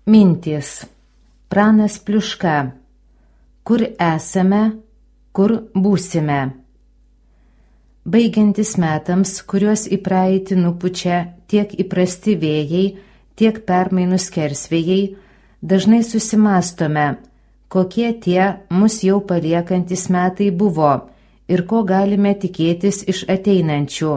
Mintys. Pranas Pliuška. Kur esame, kur būsime. Baigiantis metams, kuriuos į praeitį nupučia tiek įprasti vėjai, tiek permainų skersvėjai, dažnai susimąstome, kokie tie mus jau paliekantis metai buvo ir ko galime tikėtis iš ateinančių.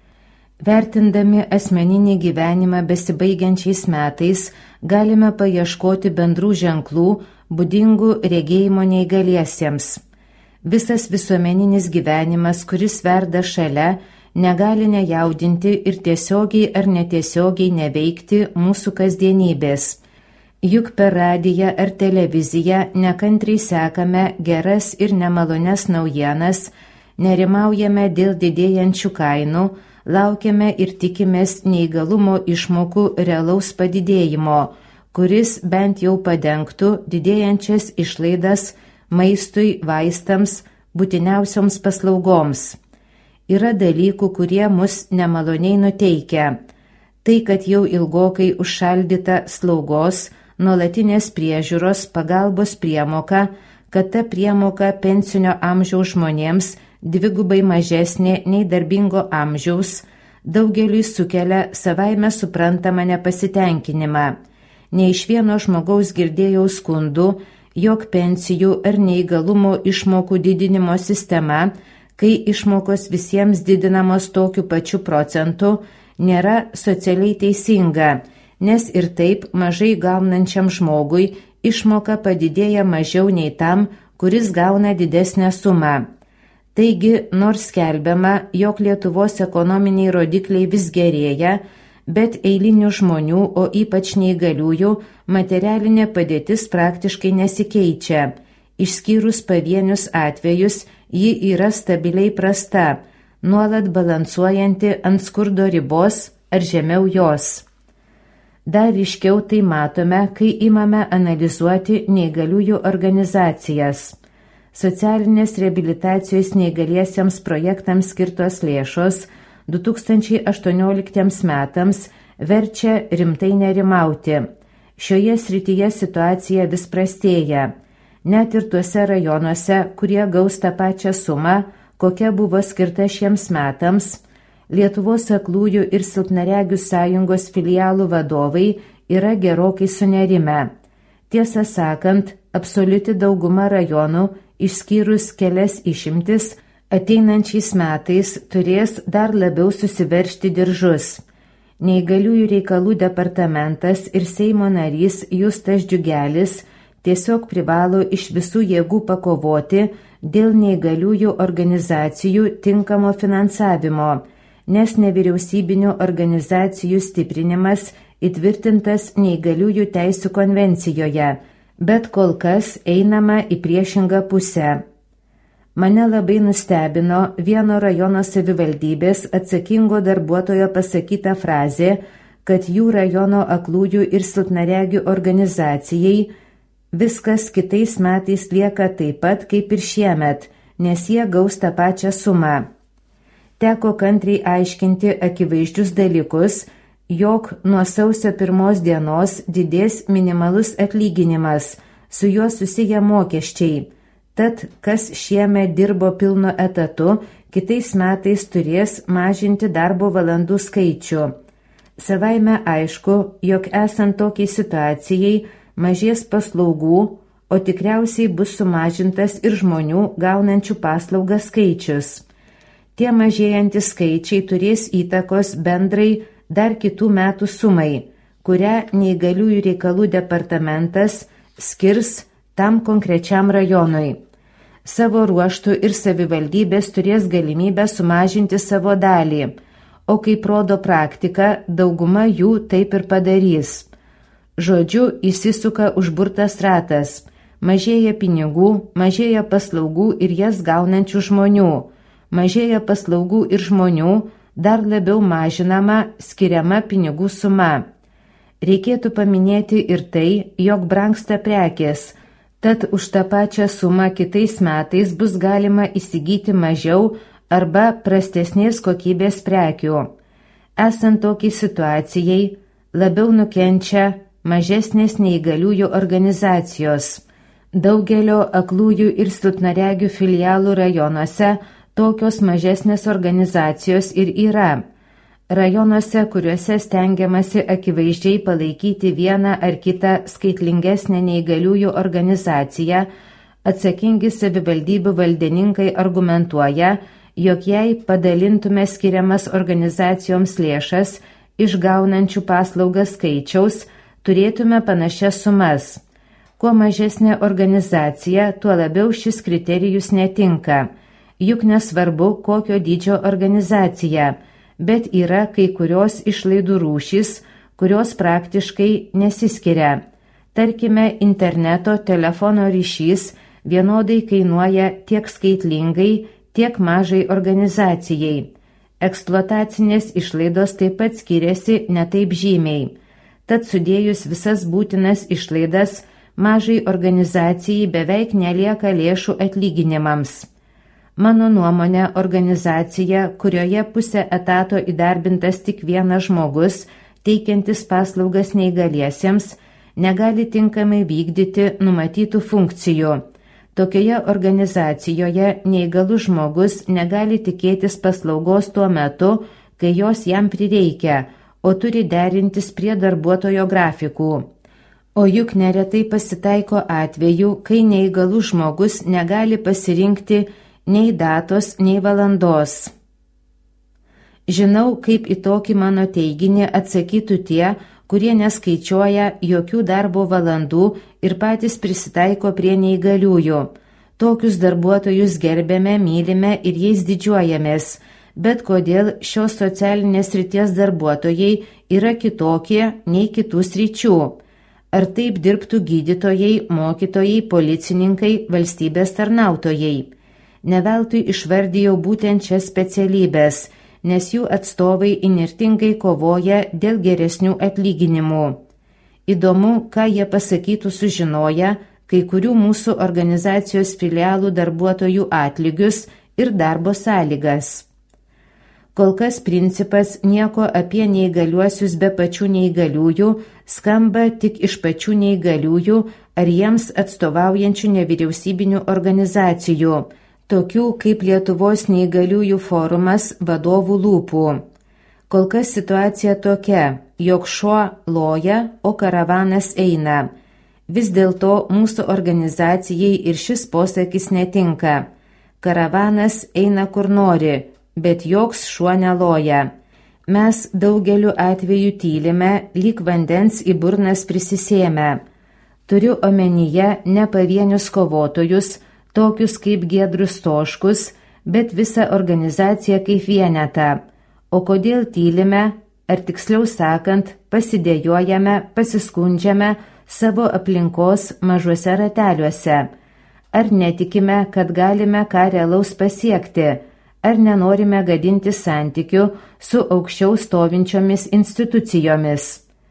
Vertindami asmeninį gyvenimą besibaigiančiais metais, galime paieškoti bendrų ženklų, būdingų regėjimo neįgaliesiems. Visas visuomeninis gyvenimas, kuris verda šalia, negali nejaudinti ir tiesiogiai ar netiesiogiai neveikti mūsų kasdienybės. Juk per radiją ar televiziją nekantriai sekame geras ir nemalonias naujienas, nerimaujame dėl didėjančių kainų, laukiame ir tikimės neįgalumo išmokų realaus padidėjimo, kuris bent jau padengtų didėjančias išlaidas maistui, vaistams, būtiniausioms paslaugoms. Yra dalykų, kurie mus nemaloniai nuteikia. Tai, kad jau ilgokai užšaldyta slaugos, nuolatinės priežiūros, pagalbos priemoka, kad ta priemoka pensinio amžiaus žmonėms dvigubai mažesnė nei darbingo amžiaus, daugeliui sukelia savaime suprantamą nepasitenkinimą. Ne iš vieno žmogaus girdėjau skundų, jog pensijų ar neįgalumo išmokų didinimo sistema, kai išmokos visiems didinamos tokiu pačiu procentu, nėra socialiai teisinga, nes ir taip mažai gaunančiam žmogui išmoka padidėja mažiau nei tam, kuris gauna didesnę sumą. Taigi, nors skelbiama, jog Lietuvos ekonominiai rodikliai vis gerėja, bet eilinių žmonių, o ypač neįgaliųjų, materialinė padėtis praktiškai nesikeičia. Išskyrus pavienius atvejus, ji yra stabiliai prasta, nuolat balansuojanti ant skurdo ribos ar žemiau jos. Dar ryškiau tai matome, kai imame analizuoti neįgaliųjų organizacijas. Socialinės reabilitacijos neįgaliesiems projektams skirtos lėšos 2018 metams verčia rimtai nerimauti. Šioje srityje situacija vis prastėja. Net ir tuose rajonuose, kurie gaus tą pačią sumą, kokia buvo skirta šiems metams, Lietuvos aklųjų ir silpnaregių sąjungos filialų vadovai yra gerokai sunerimę. Tiesą sakant, absoliuti dauguma rajonų, išskyrus kelias išimtis, ateinančiais metais turės dar labiau susiveržti diržus. Neįgaliųjų reikalų departamentas ir Seimo narys Justas Džiugelis tiesiog privalo iš visų jėgų pakovoti dėl neįgaliųjų organizacijų tinkamo finansavimo, nes nevyriausybinių organizacijų stiprinimas įtvirtintas neįgaliųjų teisių konvencijoje, bet kol kas einama į priešingą pusę. Mane labai nustebino vieno rajono savivaldybės atsakingo darbuotojo pasakyta frazė, kad jų rajono aklųjų ir silpnaregių organizacijai viskas kitais metais lieka taip pat kaip ir šiemet, nes jie gaus tą pačią sumą. Teko kantriai aiškinti akivaizdžius dalykus, jog nuo sausio 1 dienos didės minimalus atlyginimas, su juo susiję mokesčiai. Tad, kas šiemet dirbo pilnu etatu, kitais metais turės mažinti darbo valandų skaičių. Savaime aišku, jog esant tokiai situacijai mažės paslaugų, o tikriausiai bus sumažintas ir žmonių gaunančių paslaugą skaičius. Tie mažėjantys skaičiai turės įtakos bendrai dar kitų metų sumai, kurią neįgaliųjų reikalų departamentas skirs tam konkrečiam rajonui. Savo ruožtų ir savivaldybės turės galimybę sumažinti savo dalį, o kaip rodo praktika, dauguma jų taip ir padarys. Žodžiu, įsisuka užburtas ratas, mažėja pinigų, mažėja paslaugų ir jas gaunančių žmonių, mažėja paslaugų ir žmonių, dar labiau mažinama skiriama pinigų suma. Reikėtų paminėti ir tai, jog brangsta prekės, tad už tą pačią sumą kitais metais bus galima įsigyti mažiau arba prastesnės kokybės prekių. Esant tokiai situacijai, labiau nukenčia mažesnės neįgaliųjų organizacijos. Daugelio aklųjų ir silpnaregių filialų rajonuose tokios mažesnės organizacijos ir yra. Rajonuose, kuriuose stengiamasi akivaizdžiai palaikyti vieną ar kitą skaitlingesnę neįgaliųjų organizaciją, atsakingi savivaldybių valdininkai argumentuoja, jog jei padalintume skiriamas organizacijoms lėšas iš gaunančių paslaugas skaičiaus, turėtume panašias sumas. Kuo mažesnė organizacija, tuo labiau šis kriterijus netinka. Juk nesvarbu, kokio dydžio organizacija, bet yra kai kurios išlaidų rūšys, kurios praktiškai nesiskiria. Tarkime, interneto telefono ryšys vienodai kainuoja tiek skaitlingai, tiek mažai organizacijai. Eksploatacinės išlaidos taip pat skiriasi netaip žymiai. Tad sudėjus visas būtinas išlaidas, mažai organizacijai beveik nelieka lėšų atlyginimams. Mano nuomonė, organizacija, kurioje pusę etato įdarbintas tik vienas žmogus, teikiantis paslaugas neįgaliesiems, negali tinkamai vykdyti numatytų funkcijų. Tokioje organizacijoje neįgalus žmogus negali tikėtis paslaugos tuo metu, kai jos jam prireikia, o turi derintis prie darbuotojo grafikų. O juk neretai pasitaiko atvejų, kai neįgalus žmogus negali pasirinkti nei datos, nei valandos. Žinau, kaip į tokį mano teiginį atsakytų tie, kurie neskaičiuoja jokių darbo valandų ir patys prisitaiko prie neįgaliųjų. Tokius darbuotojus gerbėme, mylime ir jais didžiuojamės, bet kodėl šios socialinės srities darbuotojai yra kitokie nei kitų sričių? Ar taip dirbtų gydytojai, mokytojai, policininkai, valstybės tarnautojai? Neveltui išvardijau būtent šias specialybės, nes jų atstovai įnirtingai kovoja dėl geresnių atlyginimų. Įdomu, ką jie pasakytų sužinoję kai kurių mūsų organizacijos filialų darbuotojų atlygius ir darbo sąlygas. Kol kas principas nieko apie neįgaliuosius be pačių neįgaliųjų skamba tik iš pačių neįgaliųjų ar jiems atstovaujančių nevyriausybinių organizacijų, tokių kaip Lietuvos neįgaliųjų forumas vadovų lūpų. Kol kas situacija tokia, jog šuo loja, o karavanas eina. Vis dėlto mūsų organizacijai ir šis posakis netinka. Karavanas eina kur nori, bet joks šuo neloja. Mes daugeliu atveju tylime, lyg vandens į burnas prisisėmę. Turiu omenyje ne pavienius kovotojus, tokius kaip Giedrius Stoškus, bet visą organizaciją kaip vienetą. O kodėl tylime, ar tiksliau sakant, pasidėjojame, pasiskundžiame savo aplinkos mažuose rateliuose? Ar netikime, kad galime ką realaus pasiekti? Ar nenorime gadinti santykių su aukščiau stovinčiomis institucijomis?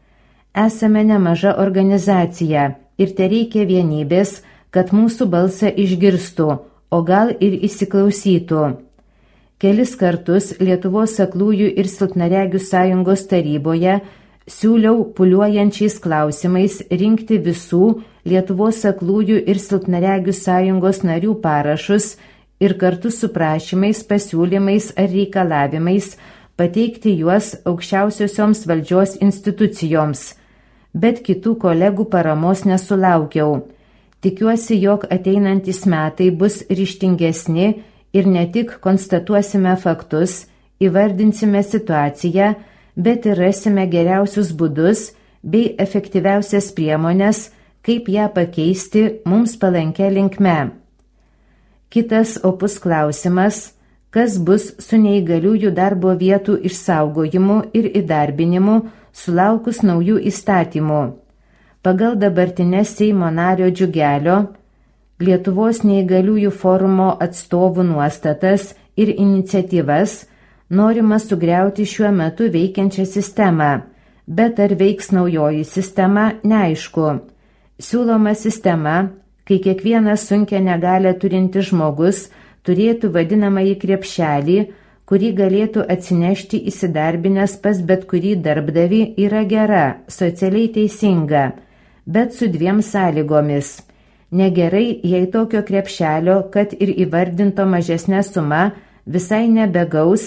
Esame nemaža organizacija ir tereikia vienybės, kad mūsų balsą išgirstų, o gal ir įsiklausytų. Kelis kartus Lietuvos aklųjų ir silpnaregių sąjungos taryboje siūliau pūliuojančiais klausimais rinkti visų Lietuvos aklųjų ir silpnaregių sąjungos narių parašus ir kartu su prašymais, pasiūlymais ar reikalavimais pateikti juos aukščiausiosioms valdžios institucijoms, bet kitų kolegų paramos nesulaukiau. Tikiuosi, jog ateinantys metai bus ryžtingesni ir ne tik konstatuosime faktus, įvardinsime situaciją, bet ir rasime geriausius būdus bei efektyviausias priemonės, kaip ją pakeisti mums palankia linkme. Kitas opus klausimas, kas bus su neįgaliųjų darbo vietų išsaugojimu ir įdarbinimu sulaukus naujų įstatymų. Pagal dabartinės Seimo nario Džiugelio, Lietuvos neįgaliųjų forumo atstovų nuostatas ir iniciatyvas norima sugriauti šiuo metu veikiančią sistemą, bet ar veiks naujoji sistema, neaišku. Siūloma sistema, kai kiekvienas sunkią negalią turintis žmogus turėtų vadinamąjį krepšelį, kurį galėtų atsinešti įsidarbinęs pas bet kurį darbdavį, yra gera, socialiai teisinga, bet su 2 sąlygomis. Negerai, jei tokio krepšelio, kad ir įvardinto mažesnė suma, visai nebegaus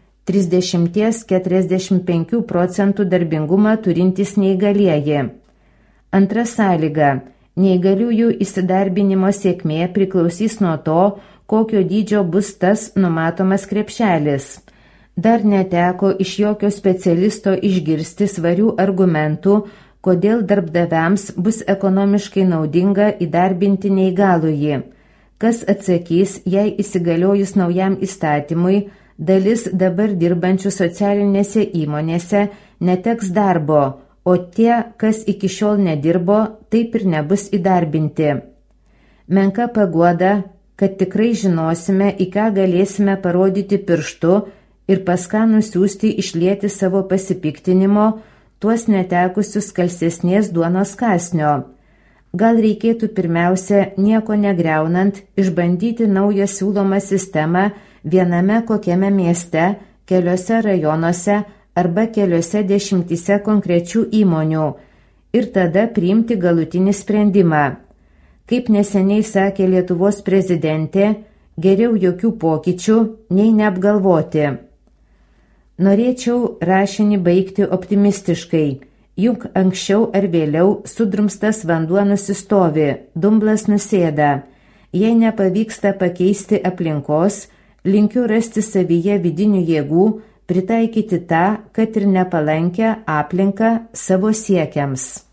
30–45 procentų darbingumą turintys neįgalieji. Antra sąlyga. Neįgaliųjų įsidarbinimo sėkmė priklausys nuo to, kokio dydžio bus tas numatomas krepšelis. Dar neteko iš jokio specialisto išgirsti svarių argumentų, kodėl darbdaviams bus ekonomiškai naudinga įdarbinti neįgalųjį. Kas atsakys, jei įsigaliojus naujam įstatymui, dalis dabar dirbančių socialinėse įmonėse neteks darbo, o tie, kas iki šiol nedirbo, taip ir nebus įdarbinti. Menka paguoda, kad tikrai žinosime, į ką galėsime parodyti pirštu ir pas ką nusiųsti išlieti savo pasipiktinimo, tuos netekusius skalsesnės duonos kąsnio. Gal reikėtų pirmiausia, nieko negriaunant, išbandyti naują siūlomą sistemą viename kokiame mieste, keliose rajonuose arba keliose 10 konkrečių įmonių ir tada priimti galutinį sprendimą. Kaip neseniai sakė Lietuvos prezidentė, geriau jokių pokyčių, nei neapgalvoti. Norėčiau rašinį baigti optimistiškai, juk anksčiau ar vėliau sudrumstas vanduo nusistovi, dumblas nusėda. Jei nepavyksta pakeisti aplinkos, linkiu rasti savyje vidinių jėgų, pritaikyti tą, kad ir nepalankę aplinką savo siekiams.